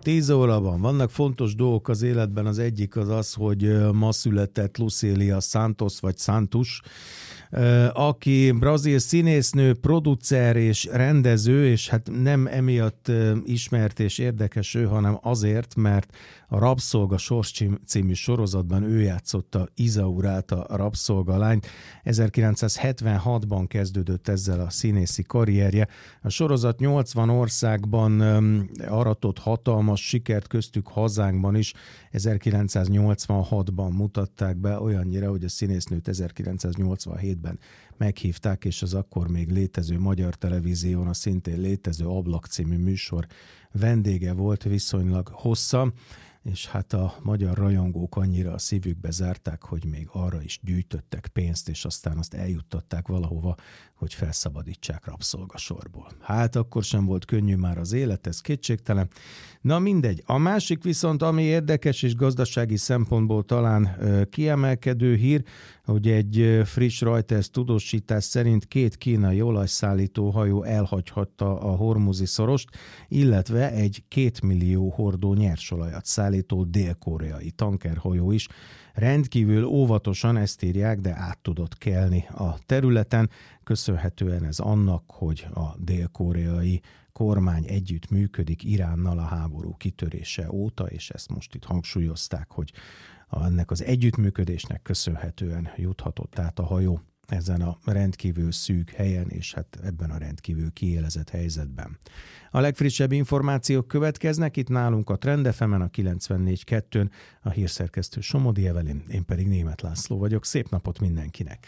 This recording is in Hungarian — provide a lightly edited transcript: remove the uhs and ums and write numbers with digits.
10 óra vannak fontos dolgok az életben, az egyik az, hogy ma született Lucélia Santos, vagy Santos, aki brazil színésznő, producer és rendező, és hát nem emiatt ismert és érdekes ő, hanem azért, mert a Rabszolga Sors című sorozatban ő játszotta Izaurát, a rabszolgalányt. 1976-ban kezdődött ezzel a színészi karrierje. A sorozat 80 országban aratott hatalmas sikert, köztük hazánkban is. 1986-ban mutatták be, olyannyira, hogy a színésznőt 1987-ben meghívták, és az akkor még létező magyar televízión a szintén létező Ablak című műsor vendége volt viszonylag hosszan, és hát a magyar rajongók annyira a szívükbe zárták, hogy még arra is gyűjtöttek pénzt, és aztán azt eljuttatták valahova, hogy felszabadítsák rabszolgasorból. Hát akkor sem volt könnyű már az élet, ez kétségtelen. Na mindegy. A másik viszont, ami érdekes és gazdasági szempontból talán kiemelkedő hír, hogy egy friss Reuters tudósítás szerint 2 kínai olajszállító hajó elhagyhatta a Hormuzi szorost, illetve egy 2 millió hordó nyersolajat szállító dél-koreai tankerhajó is. Rendkívül óvatosan, ezt írják, de át tudott kelni a területen, köszönhetően ez annak, hogy a dél-koreai kormány együtt működik Iránnal a háború kitörése óta, és ezt most itt hangsúlyozták, hogy ennek az együttműködésnek köszönhetően juthatott át a hajó ezen a rendkívül szűk helyen, és hát ebben a rendkívül kiélezett helyzetben. A legfrissebb információk következnek itt nálunk a Trend FM-en, a 94.2-n, a hírszerkesztő Somodi Evelyn, én pedig Németh László vagyok. Szép napot mindenkinek!